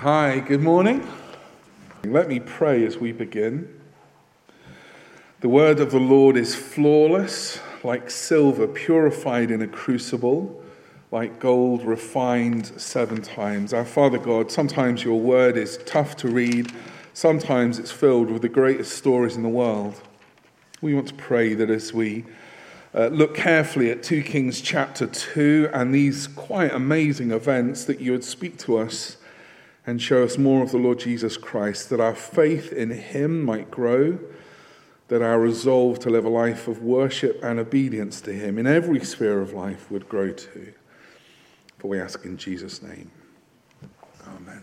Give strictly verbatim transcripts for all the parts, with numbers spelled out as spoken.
Hi, good morning. Let me pray as we begin. The word of the Lord is flawless, like silver purified in a crucible, like gold refined seven times. Our Father God, sometimes your word is tough to read, sometimes it's filled with the greatest stories in the world. We want to pray that as we uh, look carefully at Second Kings chapter two and these quite amazing events, that you would speak to us and show us more of the Lord Jesus Christ, that our faith in him might grow, that our resolve to live a life of worship and obedience to him in every sphere of life would grow too. For we ask in Jesus' name. Amen.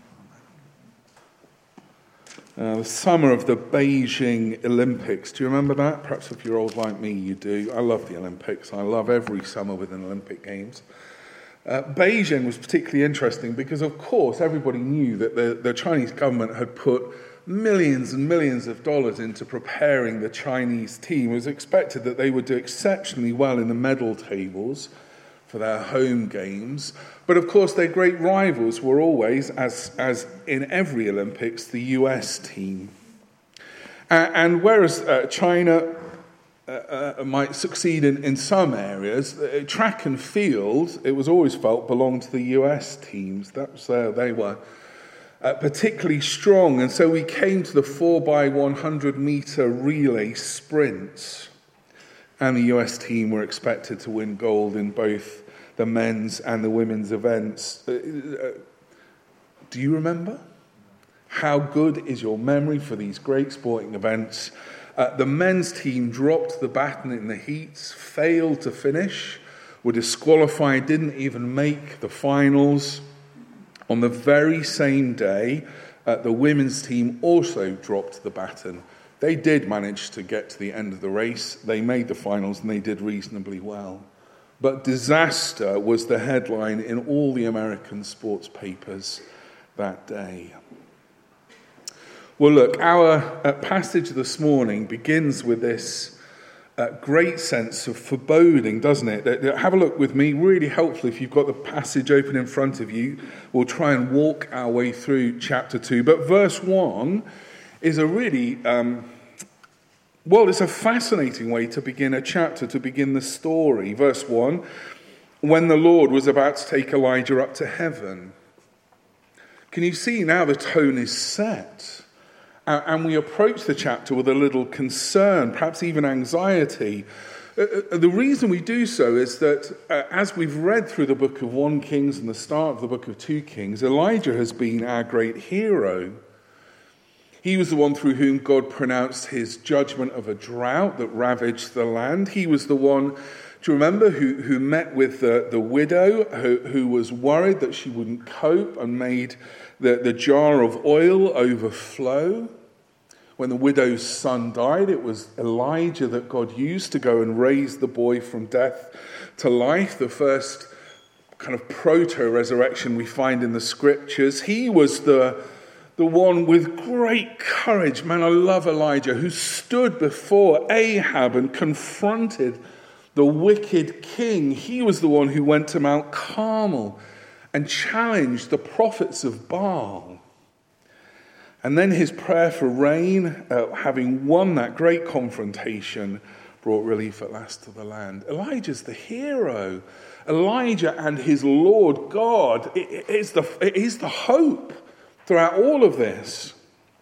Uh, the summer of the Beijing Olympics. Do you remember that? Perhaps if you're old like me, you do. I love the Olympics. I love every summer within Olympic Games. Uh, Beijing was particularly interesting because, of course, everybody knew that the, the Chinese government had put millions and millions of dollars into preparing the Chinese team. It was expected that they would do exceptionally well in the medal tables for their home games. But, of course, their great rivals were always, as, as in every Olympics, the U S team. Uh, and whereas uh, China Uh, uh, might succeed in, in some areas, uh, track and field, it was always felt, belonged to the U S teams. That was uh, they were uh, particularly strong. And so we came to the four by one hundred metre relay sprints. And the U S team were expected to win gold in both the men's and the women's events. Uh, uh, do you remember? How good is your memory for these great sporting events? Uh, the men's team dropped the baton in the heats, failed to finish, were disqualified, didn't even make the finals. On the very same day, uh, the women's team also dropped the baton. They did manage to get to the end of the race. They made the finals and they did reasonably well. But disaster was the headline in all the American sports papers that day. Well, look, our uh, passage this morning begins with this uh, great sense of foreboding, doesn't it? Uh, have a look with me. Really helpful if you've got the passage open in front of you. We'll try and walk our way through chapter two. But verse one is a really, um, well, it's a fascinating way to begin a chapter, to begin the story. Verse one, when the Lord was about to take Elijah up to heaven. Can you see now the tone is set? And we approach the chapter with a little concern, perhaps even anxiety. The reason we do so is that uh, as we've read through the book of First Kings and the start of the book of Second Kings, Elijah has been our great hero. He was the one through whom God pronounced his judgment of a drought that ravaged the land. He was the one, do you remember, who, who met with the, the widow who, who was worried that she wouldn't cope and made the, the jar of oil overflow? When the widow's son died, it was Elijah that God used to go and raise the boy from death to life, the first kind of proto-resurrection we find in the scriptures. He was the, the one with great courage, man, I love Elijah, who stood before Ahab and confronted the wicked king. He was the one who went to Mount Carmel and challenged the prophets of Baal. And then his prayer for rain, uh, having won that great confrontation, brought relief at last to the land. Elijah's the hero. Elijah and his Lord God is the, is the hope throughout all of this.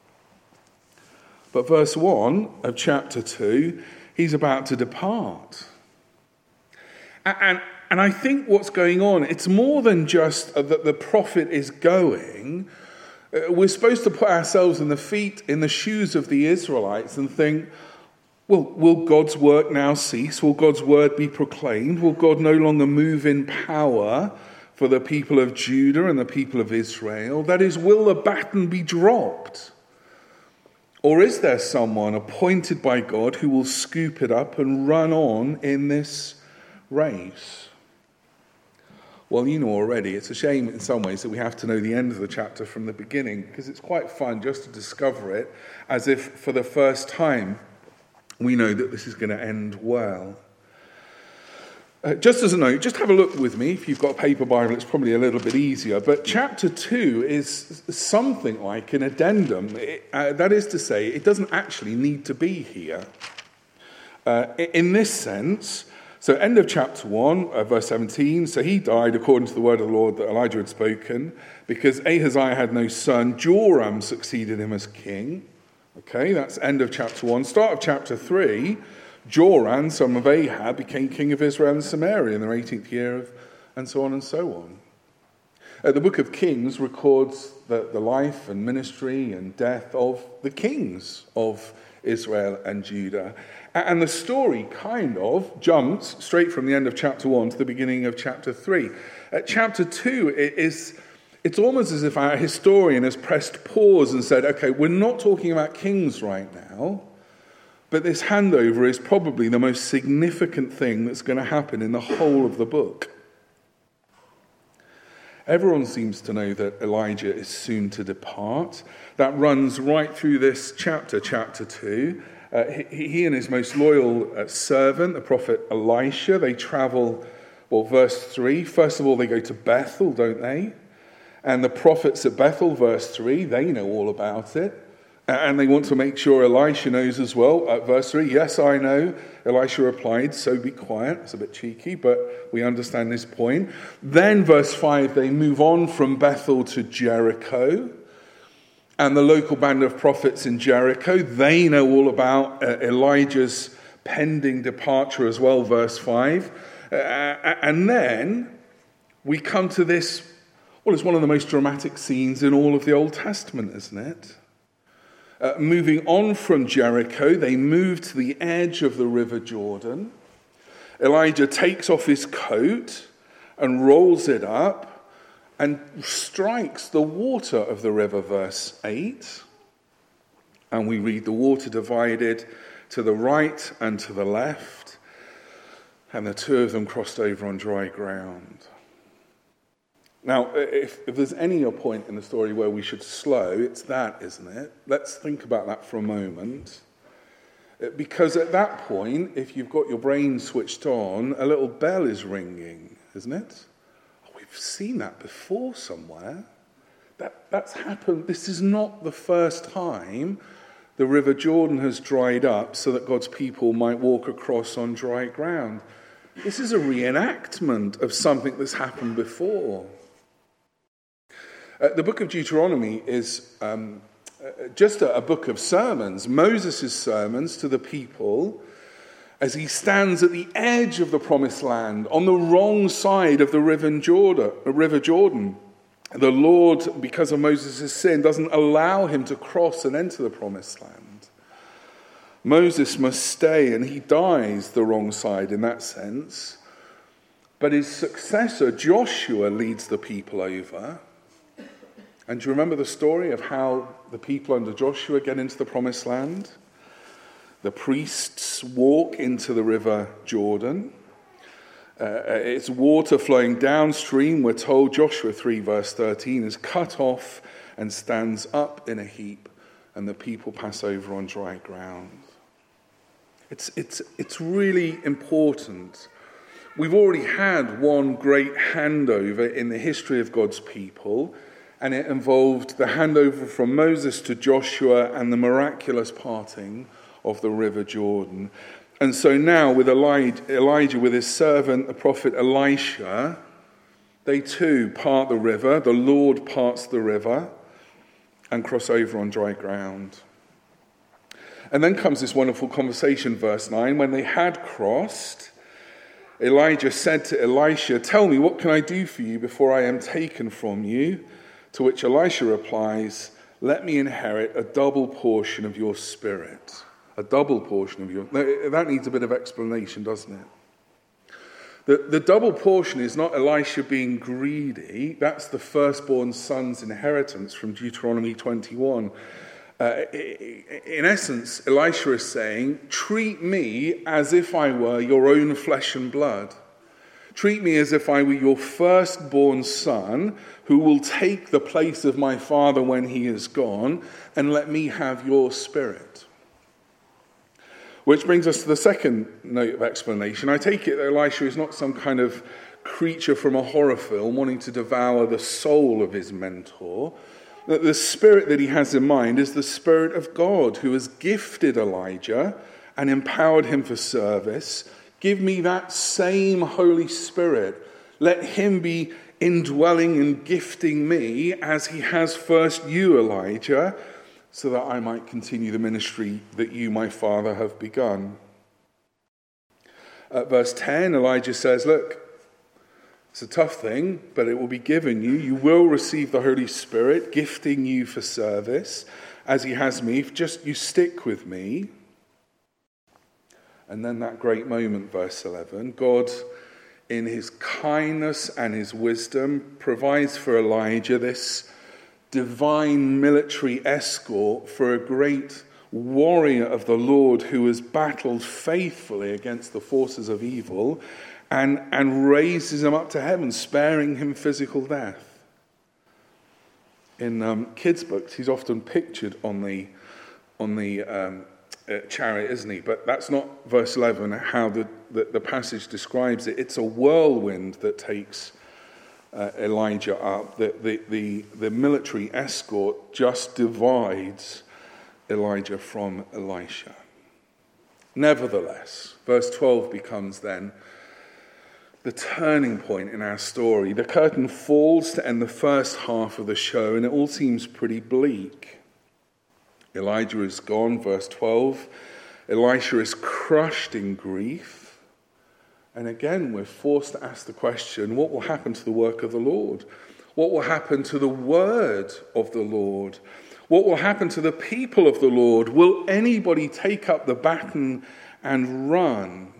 But verse one of chapter two, he's about to depart. And, and, and I think what's going on, it's more than just that the prophet is going. We're supposed to put ourselves in the feet, in the shoes of the Israelites and think, well, will God's work now cease? Will God's word be proclaimed? Will God no longer move in power for the people of Judah and the people of Israel? That is, will the baton be dropped? Or is there someone appointed by God who will scoop it up and run on in this race? Well, you know already, it's a shame in some ways that we have to know the end of the chapter from the beginning, because it's quite fun just to discover it as if for the first time we know that this is going to end well. Uh, just as a note, just have a look with me. If you've got a paper Bible, it's probably a little bit easier. But chapter two is something like an addendum. It, uh, that is to say, it doesn't actually need to be here. Uh, in this sense, so end of chapter one, uh, verse seventeen, so he died according to the word of the Lord that Elijah had spoken, because Ahaziah had no son, Joram succeeded him as king. Okay, that's end of chapter one. Start of chapter three, Joram, son of Ahab, became king of Israel and Samaria in their eighteenth year, of, and so on and so on. Uh, the book of Kings records the, the life and ministry and death of the kings of Israel and Judah. And the story kind of jumps straight from the end of chapter one to the beginning of chapter three. At chapter two, it is, it's almost as if our historian has pressed pause and said, okay, we're not talking about kings right now, but this handover is probably the most significant thing that's going to happen in the whole of the book. Everyone seems to know that Elijah is soon to depart. That runs right through this chapter, chapter two. Uh, he, he and his most loyal uh, servant, the prophet Elisha, they travel, well, verse three. First of all, they go to Bethel, don't they? And the prophets at Bethel, verse three, they know all about it. And they want to make sure Elisha knows as well. At verse three, yes, I know. Elisha replied, so be quiet. It's a bit cheeky, but we understand this point. Then, verse five, they move on from Bethel to Jericho. And the local band of prophets in Jericho, they know all about uh, Elijah's pending departure as well, verse five. Uh, and then we come to this, well, it's one of the most dramatic scenes in all of the Old Testament, isn't it? Uh, moving on from Jericho, they move to the edge of the river Jordan. Elijah takes off his coat and rolls it up and strikes the water of the river, verse eight. And we read, the water divided to the right and to the left, and the two of them crossed over on dry ground. Now, if, if there's any point in the story where we should slow, it's that, isn't it? Let's think about that for a moment. Because at that point, if you've got your brain switched on, a little bell is ringing, isn't it? Oh, we've seen that before somewhere. That, that's happened. This is not the first time the River Jordan has dried up so that God's people might walk across on dry ground. This is a reenactment of something that's happened before. Uh, the book of Deuteronomy is um, uh, just a, a book of sermons, Moses' sermons to the people as he stands at the edge of the promised land on the wrong side of the river Jordan. Uh, river Jordan. The Lord, because of Moses' sin, doesn't allow him to cross and enter the promised land. Moses must stay, and he dies the wrong side in that sense. But his successor, Joshua, leads the people over. And do you remember the story of how the people under Joshua get into the promised land? The priests walk into the river Jordan. Uh, it's water flowing downstream. We're told Joshua three verse thirteen is cut off and stands up in a heap, and the people pass over on dry ground. It's, it's, it's really important. We've already had one great handover in the history of God's people, and it involved the handover from Moses to Joshua and the miraculous parting of the river Jordan. And so now with Elijah, with his servant, the prophet Elisha, they too part the river. The Lord parts the river and cross over on dry ground. And then comes this wonderful conversation, verse nine. When they had crossed, Elijah said to Elisha, tell me, what can I do for you before I am taken from you? To which Elisha replies, let me inherit a double portion of your spirit. A double portion of your... That needs a bit of explanation, doesn't it? The, the double portion is not Elisha being greedy. That's the firstborn son's inheritance from Deuteronomy twenty-one. Uh, in essence, Elisha is saying, treat me as if I were your own flesh and blood. Treat me as if I were your firstborn son who will take the place of my father when he is gone, and let me have your spirit. Which brings us to the second note of explanation. I take it that Elisha is not some kind of creature from a horror film wanting to devour the soul of his mentor. That the spirit that he has in mind is the Spirit of God, who has gifted Elijah and empowered him for service. Give me that same Holy Spirit. Let him be indwelling and gifting me as he has first you, Elijah, so that I might continue the ministry that you, my father, have begun. At verse ten, Elijah says, look, it's a tough thing, but it will be given you. You will receive the Holy Spirit, gifting you for service, as he has me. Just you stick with me. And then that great moment, verse eleven, God, in his kindness and his wisdom, provides for Elijah this divine military escort for a great warrior of the Lord who has battled faithfully against the forces of evil, and, and raises him up to heaven, sparing him physical death. In um, kids' books, he's often pictured on the on the um, uh, chariot, isn't he? But that's not verse eleven, how the, the, the passage describes it. It's a whirlwind that takes uh, Elijah up. The, the, the, the military escort just divides Elijah from Elisha. Nevertheless, verse twelve becomes then the turning point in our story. The curtain falls to end the first half of the show, and it all seems pretty bleak. Elijah is gone, verse twelve. Elisha is crushed in grief. And again, we're forced to ask the question, what will happen to the work of the Lord? What will happen to the word of the Lord? What will happen to the people of the Lord? Will anybody take up the baton and run?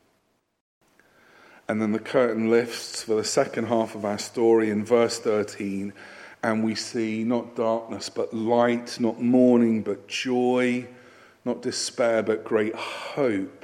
And then the curtain lifts for the second half of our story in verse thirteen, and we see not darkness but light, not mourning but joy, not despair but great hope.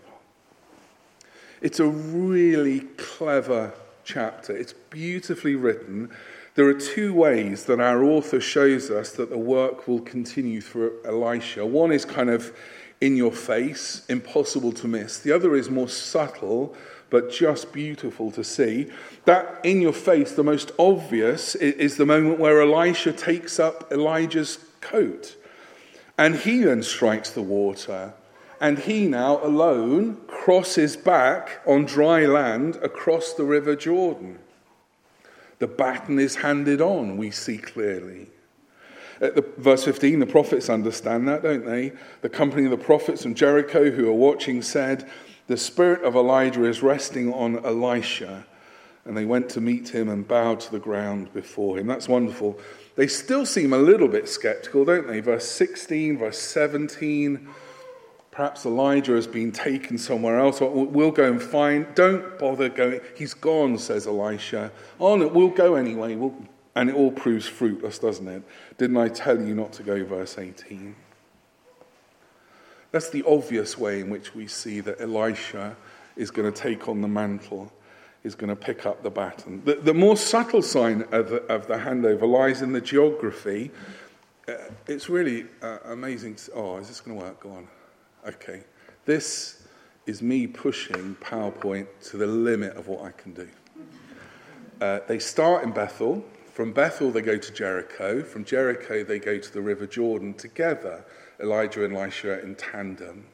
It's a really clever chapter. It's beautifully written. There are two ways that our author shows us that the work will continue through Elisha. One is kind of in your face, impossible to miss. The other is more subtle, but just beautiful to see. That in your face, the most obvious, is the moment where Elisha takes up Elijah's coat. And he then strikes the water. And he now, alone, crosses back on dry land across the river Jordan. The baton is handed on, we see clearly. At the, verse fifteen, the prophets understand that, don't they? The company of the prophets from Jericho who are watching said, the spirit of Elijah is resting on Elisha. And they went to meet him and bowed to the ground before him. That's wonderful. They still seem a little bit skeptical, don't they? Verse sixteen, verse seventeen. Perhaps Elijah has been taken somewhere else. We'll go and find. Don't bother going. He's gone, says Elisha. Oh, no, we'll go anyway. We'll... And it all proves fruitless, doesn't it? Didn't I tell you not to go, verse eighteen? That's the obvious way in which we see that Elisha is going to take on the mantle, is going to pick up the baton. The, the more subtle sign of the, of the handover lies in the geography. Uh, it's really uh, amazing. To, oh, is this going to work? Go on. Okay. This is me pushing PowerPoint to the limit of what I can do. Uh, they start in Bethel. From Bethel, they go to Jericho. From Jericho, they go to the River Jordan together. Elijah and Elisha in tandem.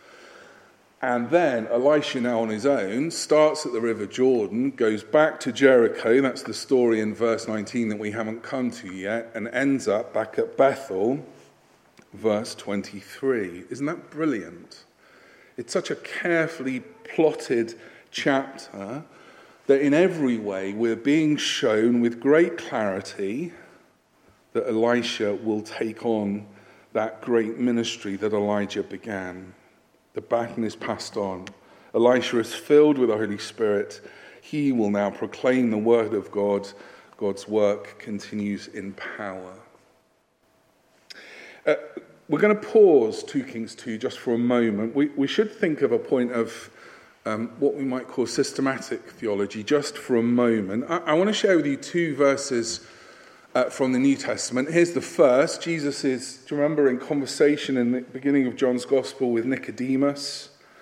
And then Elisha, now on his own, starts at the River Jordan, goes back to Jericho. That's the story in verse nineteen that we haven't come to yet, and ends up back at Bethel, verse twenty-three. Isn't that brilliant? It's such a carefully plotted chapter that in every way we're being shown with great clarity that Elisha will take on that great ministry that Elijah began. The baton is passed on. Elisha is filled with the Holy Spirit. He will now proclaim the word of God. God's work continues in power. Uh, we're going to pause two Kings two just for a moment. We, we should think of a point of um, what we might call systematic theology just for a moment. I, I want to share with you two verses Uh, from the New Testament. Here's the first. Jesus is, do you remember, in conversation in the beginning of John's Gospel with Nicodemus?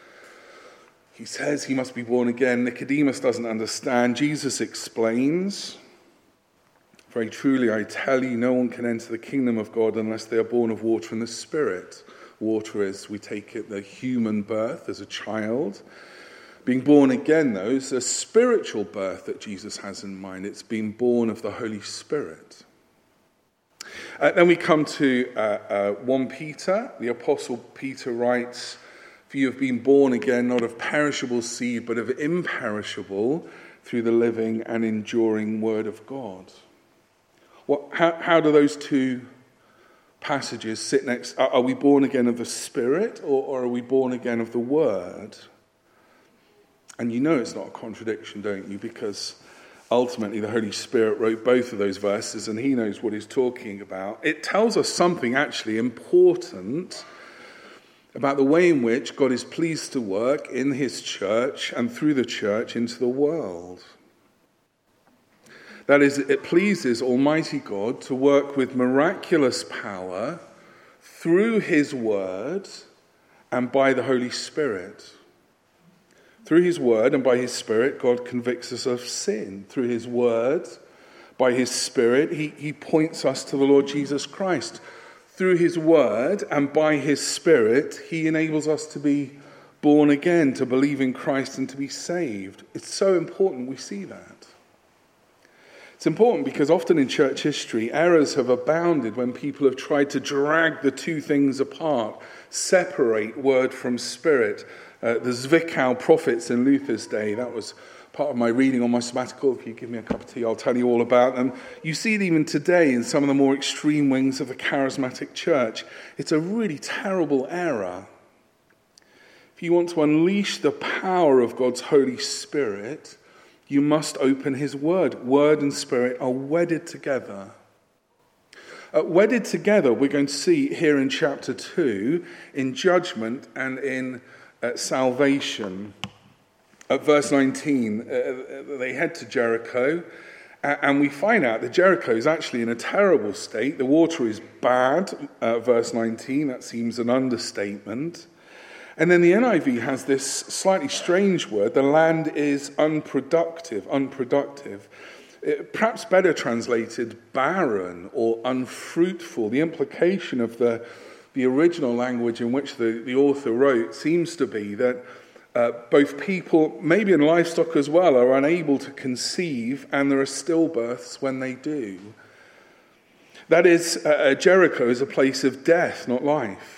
He says he must be born again. Nicodemus doesn't understand. Jesus explains, very truly I tell you, no one can enter the kingdom of God unless they are born of water and the Spirit. Water is, we take it, the human birth as a child. Being born again, though, is a spiritual birth that Jesus has in mind. It's being born of the Holy Spirit. Uh, then we come to uh, uh, First Peter. The Apostle Peter writes, "For you have been born again, not of perishable seed, but of imperishable, through the living and enduring word of God." What, how, how do those two passages sit next? Are, are we born again of the Spirit, or, or are we born again of the Word? And you know it's not a contradiction, don't you? Because ultimately the Holy Spirit wrote both of those verses, and he knows what he's talking about. It tells us something actually important about the way in which God is pleased to work in his church and through the church into the world. That is, it pleases Almighty God to work with miraculous power through his word and by the Holy Spirit. Through his word and by his Spirit, God convicts us of sin. Through his word, by his Spirit, he, he points us to the Lord Jesus Christ. Through his word and by his Spirit, he enables us to be born again, to believe in Christ and to be saved. It's so important we see that. It's important because often in church history, errors have abounded when people have tried to drag the two things apart, separate word from spirit. Uh, the Zwickau prophets in Luther's day, that was part of my reading on my sabbatical. If you give me a cup of tea, I'll tell you all about them. You see it even today in some of the more extreme wings of the charismatic church. It's a really terrible error. If you want to unleash the power of God's Holy Spirit, you must open his word. Word and spirit are wedded together. Uh, wedded together, we're going to see here in chapter two, in judgment and in uh, salvation. At verse nineteen, uh, they head to Jericho, uh, and we find out that Jericho is actually in a terrible state. The water is bad, uh, verse nineteen, that seems an understatement. And then the N I V has this slightly strange word. The land is unproductive, unproductive. It, perhaps better translated barren or unfruitful. The implication of the, the original language in which the, the author wrote seems to be that uh, both people, maybe in livestock as well, are unable to conceive, and there are stillbirths when they do. That is, uh, Jericho is a place of death, not life.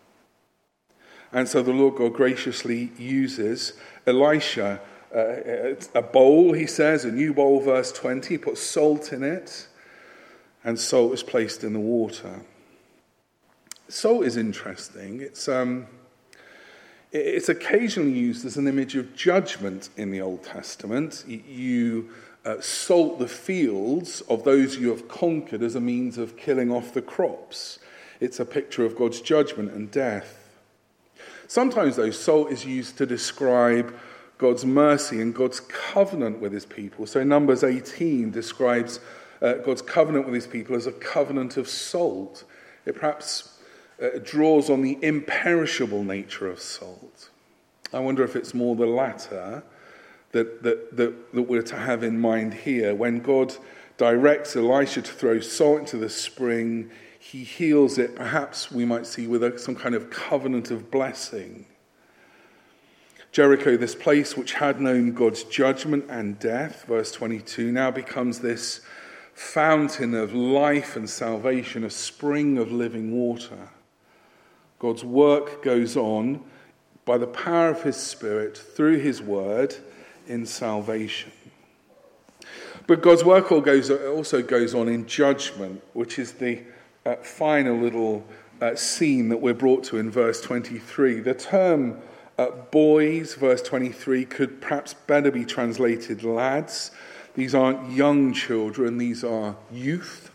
And so the Lord God graciously uses Elisha, uh, a bowl, he says, a new bowl, verse twenty, puts salt in it, and salt is placed in the water. Salt is interesting. It's um, it's occasionally used as an image of judgment in the Old Testament. You uh, salt the fields of those you have conquered as a means of killing off the crops. It's a picture of God's judgment and death. Sometimes, though, salt is used to describe God's mercy and God's covenant with his people. So Numbers eighteen describes uh, God's covenant with his people as a covenant of salt. It perhaps uh, draws on the imperishable nature of salt. I wonder if it's more the latter that, that, that, that we're to have in mind here. When God directs Elisha to throw salt into the spring, he heals it, perhaps we might see, with a, some kind of covenant of blessing. Jericho, this place which had known God's judgment and death, verse twenty-two, now becomes this fountain of life and salvation, a spring of living water. God's work goes on by the power of his Spirit through his word in salvation. But God's work also goes on in judgment, which is the uh, final little uh, scene that we're brought to in verse twenty-three. The term uh, boys, verse twenty-three, could perhaps better be translated lads. These aren't young children, these are youth.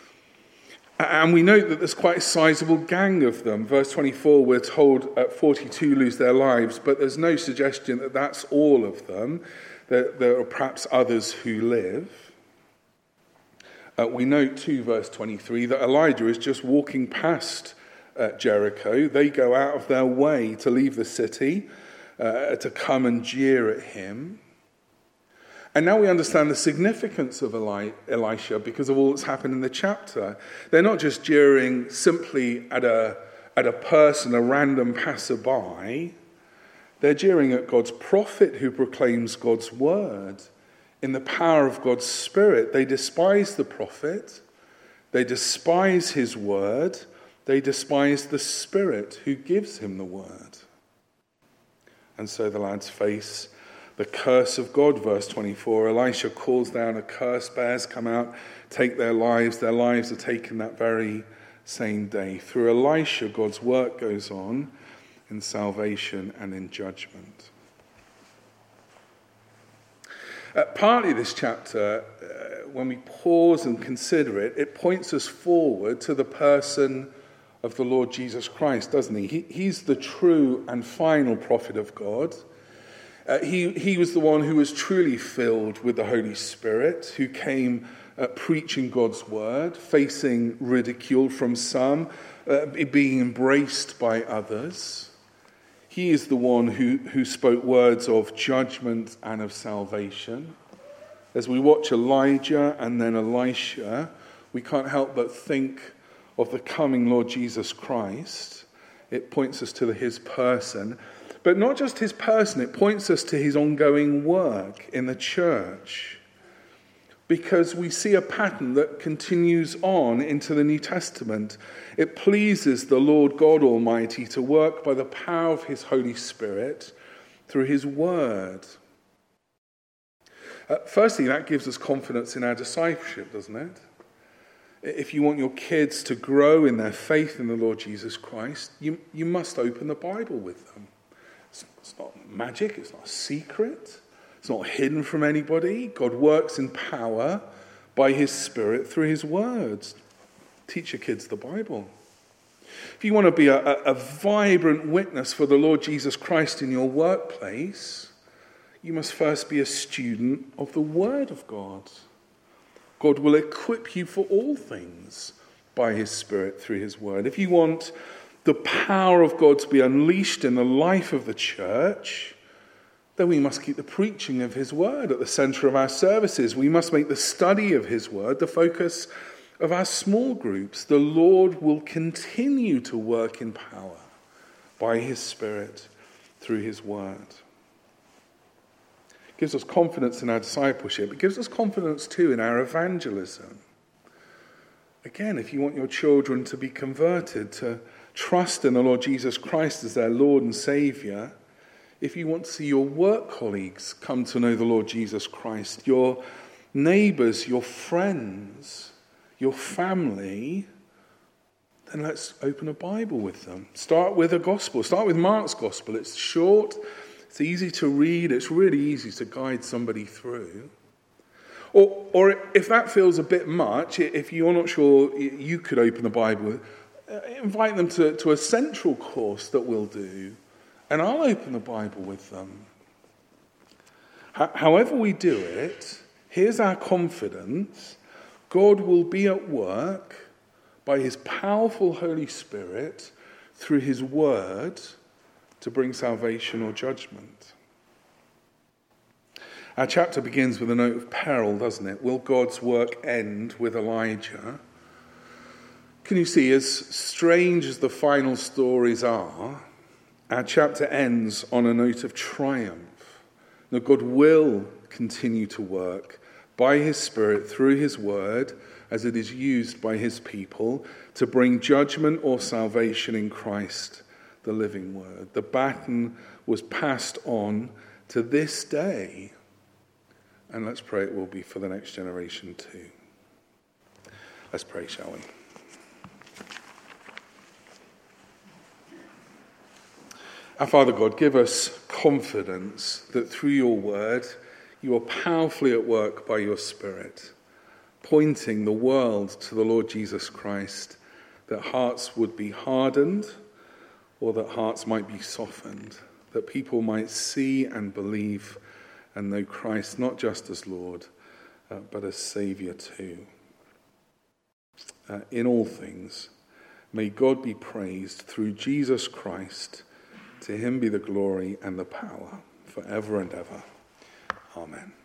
And we note that there's quite a sizable gang of them. Verse twenty-four, we're told at forty-two lose their lives, but there's no suggestion that that's all of them. There, there are perhaps others who live. Uh, we note too, verse twenty-three, that Elijah is just walking past uh, Jericho. They go out of their way to leave the city. uh, to come and jeer at him. And now we understand the significance of Eli- Elisha because of all that's happened in the chapter. They're not just jeering simply at a, at a person, a random passerby. They're jeering at God's prophet who proclaims God's word in the power of God's Spirit. They despise the prophet. They despise his word. They despise the Spirit who gives him the word. And so the lads face the curse of God, verse twenty-four. Elisha calls down a curse. Bears come out, take their lives. Their lives are taken that very same day. Through Elisha, God's work goes on in salvation and in judgment. Uh, partly this chapter, uh, when we pause and consider it, it points us forward to the person of the Lord Jesus Christ, doesn't he? he he's the true and final prophet of God. Uh, he, he was the one who was truly filled with the Holy Spirit, who came uh, preaching God's word, facing ridicule from some, uh, being embraced by others. He is the one who, who spoke words of judgment and of salvation. As we watch Elijah and then Elisha, we can't help but think of the coming Lord Jesus Christ. It points us to his person. But not just his person, it points us to his ongoing work in the church. Because we see a pattern that continues on into the New Testament. It pleases the Lord God Almighty to work by the power of his Holy Spirit through his word. Uh, firstly, that gives us confidence in our discipleship, doesn't it? If you want your kids to grow in their faith in the Lord Jesus Christ, you, you must open the Bible with them. It's not magic, it's not a secret, it's not hidden from anybody. God works in power by his Spirit through his words. Teach your kids the Bible. If you want to be a, a, a vibrant witness for the Lord Jesus Christ in your workplace, you must first be a student of the Word of God. God will equip you for all things by his Spirit through his Word. If you want the power of God to be unleashed in the life of the church, then we must keep the preaching of his word at the center of our services. We must make the study of his word the focus of our small groups. The Lord will continue to work in power by his Spirit through his word. It gives us confidence in our discipleship. It gives us confidence too in our evangelism. Again, if you want your children to be converted, to trust in the Lord Jesus Christ as their Lord and Saviour, if you want to see your work colleagues come to know the Lord Jesus Christ, your neighbours, your friends, your family, then let's open a Bible with them. Start with a gospel. Start with Mark's gospel. It's short, it's easy to read, it's really easy to guide somebody through. Or, or if that feels a bit much, if you're not sure you could open the Bible, invite them to, to a central course that we'll do, and I'll open the Bible with them. H- however we do it, here's our confidence. God will be at work by his powerful Holy Spirit through his word to bring salvation or judgment. Our chapter begins with a note of peril, doesn't it? Will God's work end with Elijah? Can you see, as strange as the final stories are, our chapter ends on a note of triumph. That God will continue to work by his Spirit through his word as it is used by his people to bring judgment or salvation in Christ, the living word. The baton was passed on to this day, and let's pray it will be for the next generation too. Let's pray, shall we? Our Father God, give us confidence that through your word, you are powerfully at work by your Spirit, pointing the world to the Lord Jesus Christ, that hearts would be hardened or that hearts might be softened, that people might see and believe and know Christ not just as Lord, uh, but as Saviour too. Uh, in all things, may God be praised through Jesus Christ, To him be the glory and the power forever and ever. Amen.